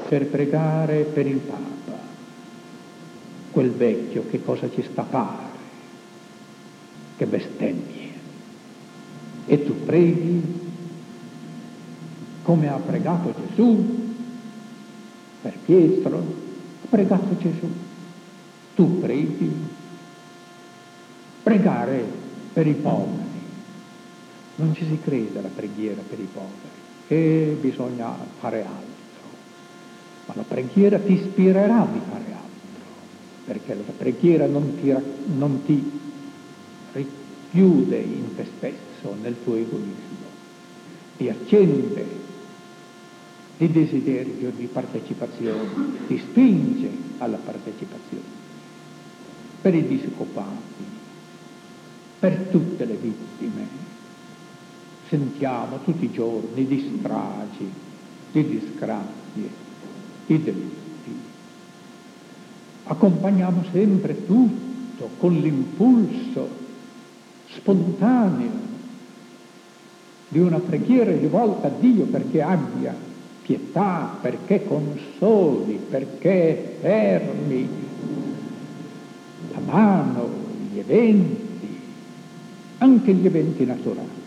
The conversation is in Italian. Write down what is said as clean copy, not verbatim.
per pregare per il Papa, quel vecchio che cosa ci sta a fare, che bestemmie, e tu preghi come ha pregato Gesù per Pietro, ha pregato Gesù, tu preghi, pregare per i poveri, non ci si crede alla preghiera per i poveri, e bisogna fare altro. Ma la preghiera ti ispirerà di fare altro, perché la preghiera non ti richiude in te stesso, nel tuo egoismo, ti accende di desiderio di partecipazione, ti spinge alla partecipazione. Per i disoccupati, per tutte le vittime, sentiamo tutti i giorni di stragi, di disgrazie, di delitti. Accompagniamo sempre tutto con l'impulso spontaneo di una preghiera rivolta a Dio perché abbia pietà, perché consoli, perché fermi la mano, gli eventi, anche gli eventi naturali.